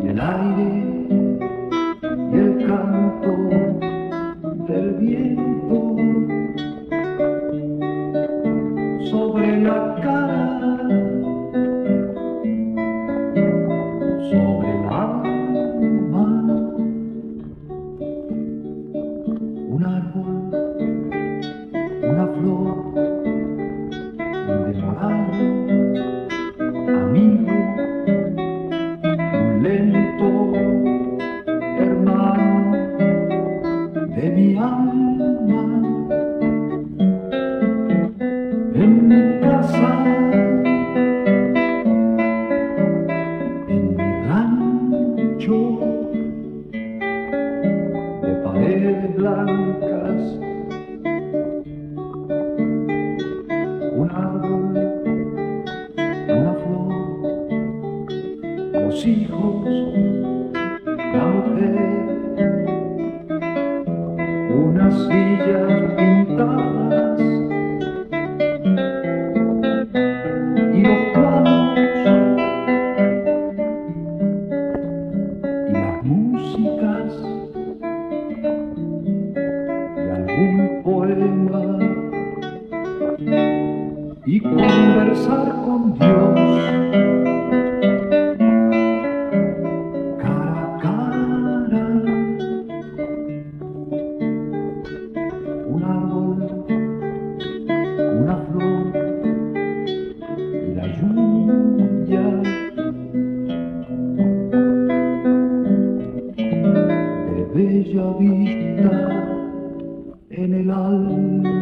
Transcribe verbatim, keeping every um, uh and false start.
y el aire y el canto del viento sobre la cara, sobre el alma, un árbol, una flor, un demorado amigo, un lento hermano de mi alma. En mi casa, en mi rancho de paredes blancas, un árbol, una flor, los hijos, la mujer, unas sillas pintadas y los planos y las músicas y algún poema y conversar con Dios cara a cara. Un árbol, una flor y la lluvia de bella vista en el alma.